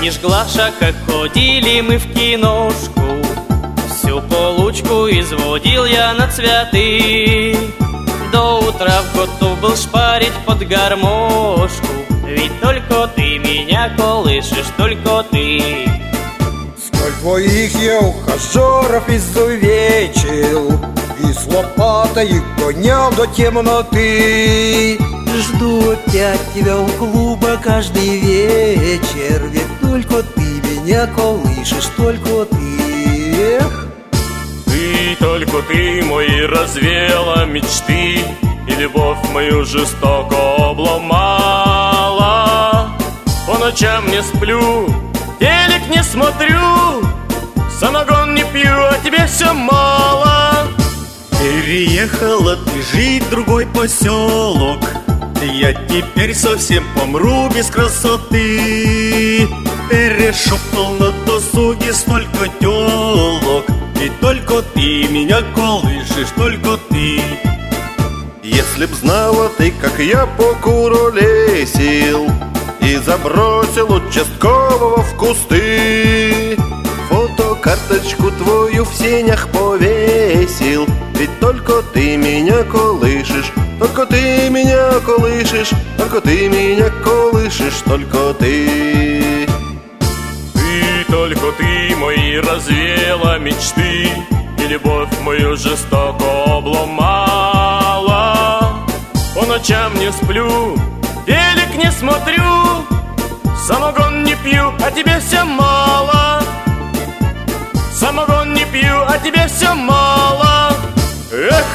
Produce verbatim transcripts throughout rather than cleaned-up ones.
Помнишь, Глаша, как ходили мы в киношку? Всю получку изводил я на цветы. До утра готов был шпарить под гармошку, ведь только ты меня колышешь, только ты. Сколь твоих я ухажеров изувечил, и с лопатой гонял до темноты. Жду опять тебя у клуба каждый вечер, ведь только ты меня колышешь, только ты. Ты, только ты, мои развеяла мечты, и любовь мою жестоко обломала. По ночам не сплю, телек не смотрю, самогон не пью, а тебе все мало. Переехала ты жить в другой поселок, я теперь совсем помру без красоты. Перешептал на досуге столько телок, и только ты меня колышешь, только ты. Если б знала ты, как я по куролесил и забросил участкового в кусты, фотокарточку твою в сенях повесил, ведь только ты меня колышешь, только ты меня колышешь, только ты меня колышешь, только ты. Ты, только ты, мои развеяла мечты, и любовь мою жестоко обломала. По ночам не сплю, телек не смотрю, самогон не пью, а тебе все мало. Самогон не пью, а тебе все мало. Эх!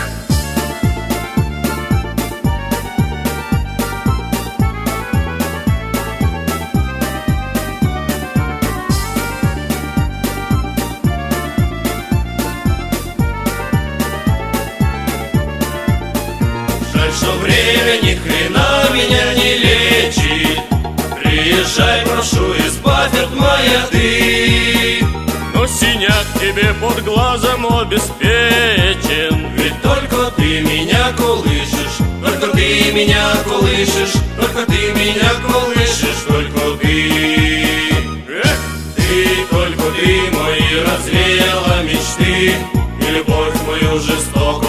Жаль, что время ни хрена меня не лечит. Приезжай, прошу, избавь от моя ты. Но синяк тебе под глазом обеспечен, ведь только ты меня колышешь, только ты меня колышешь, только ты меня колышешь, только ты. Эх! Ты, только ты, мои развеяла мечты, и любовь мою жестоко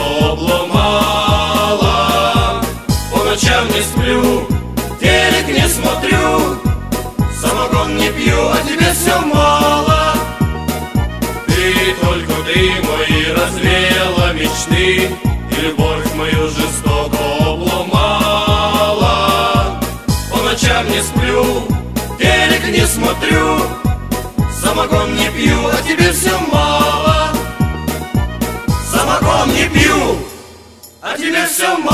обломала. По ночам не сплю, телек не смотрю, самогон не пью, а тебе все мало. Ты, только ты, мои развеяла мечты, и любовь мою жестоко обломала. По ночам не сплю, телек не смотрю, самогон не пью, а тебе все мало. Самогон не пью, а тебе все мало.